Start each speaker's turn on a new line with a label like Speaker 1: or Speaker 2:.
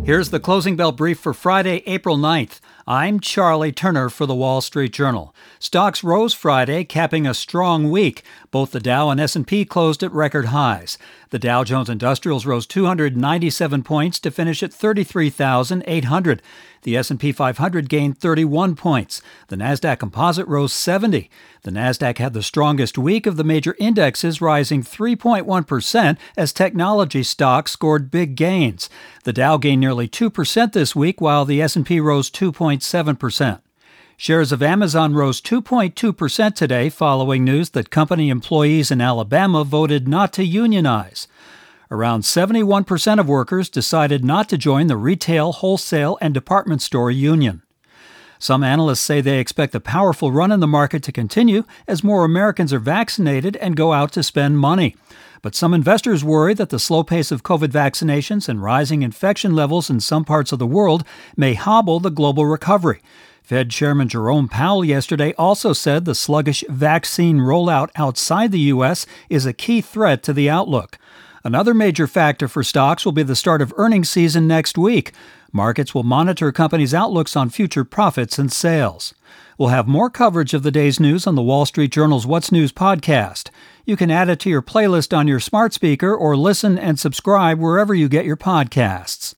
Speaker 1: Here's the closing bell brief for Friday, April 9th. I'm Charlie Turner for the Wall Street Journal. Stocks rose Friday, capping a strong week. Both the Dow and S&P closed at record highs. The Dow Jones Industrials rose 297 points to finish at 33,800. The S&P 500 gained 31 points. The Nasdaq Composite rose 70. The Nasdaq had the strongest week of the major indexes, rising 3.1% as technology stocks scored big gains. The Dow gained nearly 2% this week, while the S&P rose 2.7%. Shares of Amazon rose 2.2% today following news that company employees in Alabama voted not to unionize. Around 71% of workers decided not to join the retail, wholesale, and department store union. Some analysts say they expect the powerful run in the market to continue as more Americans are vaccinated and go out to spend money. But some investors worry that the slow pace of COVID vaccinations and rising infection levels in some parts of the world may hobble the global recovery. Fed Chairman Jerome Powell yesterday also said the sluggish vaccine rollout outside the U.S. is a key threat to the outlook. Another major factor for stocks will be the start of earnings season next week. Markets will monitor companies' outlooks on future profits and sales. We'll have more coverage of the day's news on the Wall Street Journal's What's News podcast. You can add it to your playlist on your smart speaker or listen and subscribe wherever you get your podcasts.